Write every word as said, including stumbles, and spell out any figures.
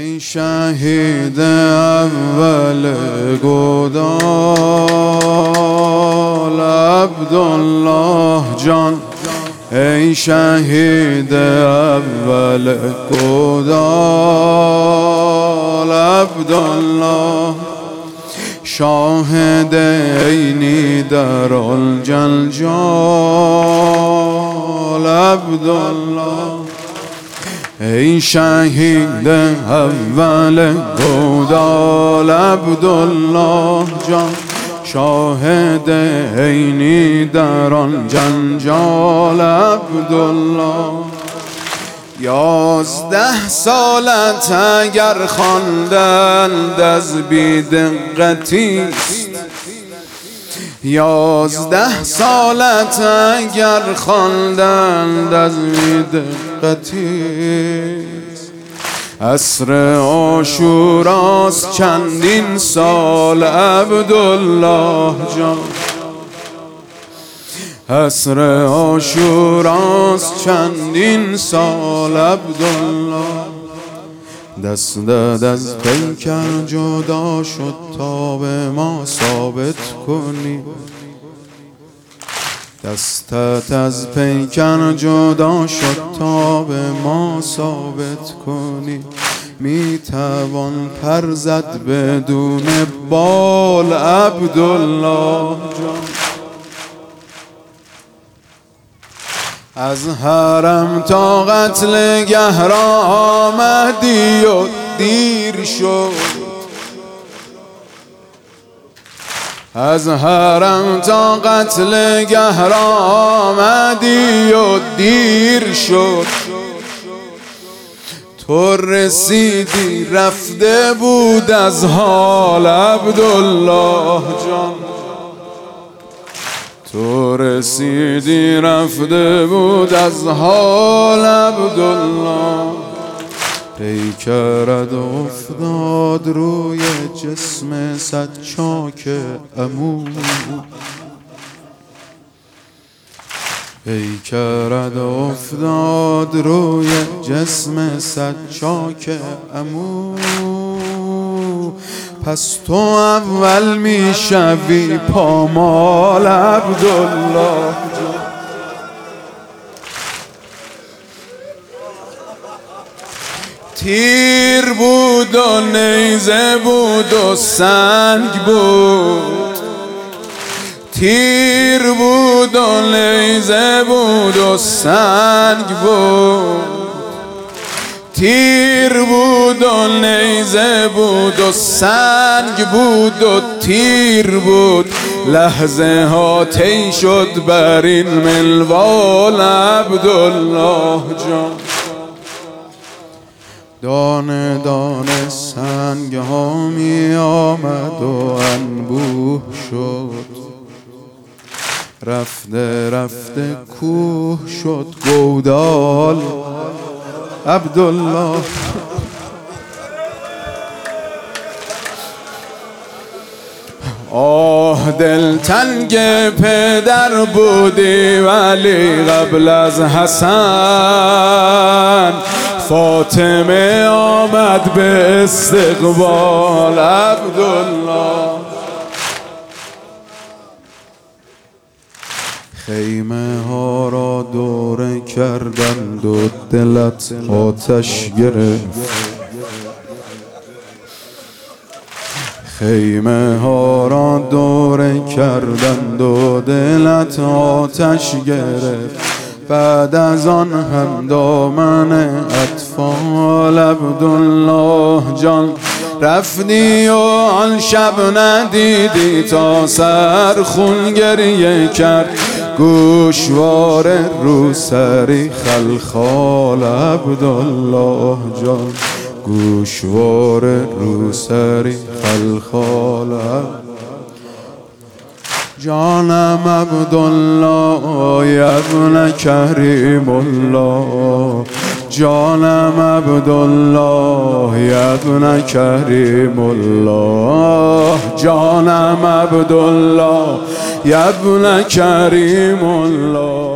ای شهید اول گودال عبدالله جان، ای شهید اول گودال عبدالله، شاهد عینی در الجلجال عبدالله، ای شهید اول گودال عبدالله جان، شاهد عینی در آن جنجال عبدالله. یازده سالت اگر خواندند از بی‌دقتیست، یازده سالت اگر خواندند از بی‌دقتیست، عصر عاشوراست چندین سال عبدالله جان، عصر عاشوراست چندین سال عبدالله. دستت از پیکر جدا شد تا به ما ثابت کنی، دستت از پیکر جدا شد تا به ما ثابت کنی. می توان پر زد بدون بال عبدالله جان، از حرم تا قتل گه را آمدی و دیر شد، از حرم تا قتل گه را آمدی و دیر شد. تو رسیدی رفته بود از حال عبدالله جان، تو رسیدی رفته بود از حال عبدالله. پیکرت افتاد روی جسم صد چاک عمو، پیکرت افتاد روی جسم صد چاک عمو. پس تو اول می شوی پامال عبدالله جان، تیر بود و نیزه بود و سنگ بود، تیر بود و نیزه بود و سنگ بود، تیر بود و نیزه بود و سنگ بود و تیر بود. لحظه ها طی شد بر این منوال عبدالله جان، دانه دانه سنگ ها می آمد و انبوه شد، رفته رفته کوه شد گودال عبدالله. آه دلتنگ پدر بودی ولی قبل از حسن فاطمه آمد به استقبال عبدالله. خیمه ها را دوره کردند و دلت آتش گرفت، خیمه ها را دوره کردند و دلت آتش گرفت. بعد از آن هم دامن اطفال عبدالله جان، رفتی و آن شب ندیدی تا سر خون گریه کرد گوشوار روسری خلخال عبدالله جان، گوشوار روسری خلخال جانم عبدالله یا ابن کریم الله، جانم عبدالله یا ابن کریم الله، جانم عبدالله یا ابن کریم الله.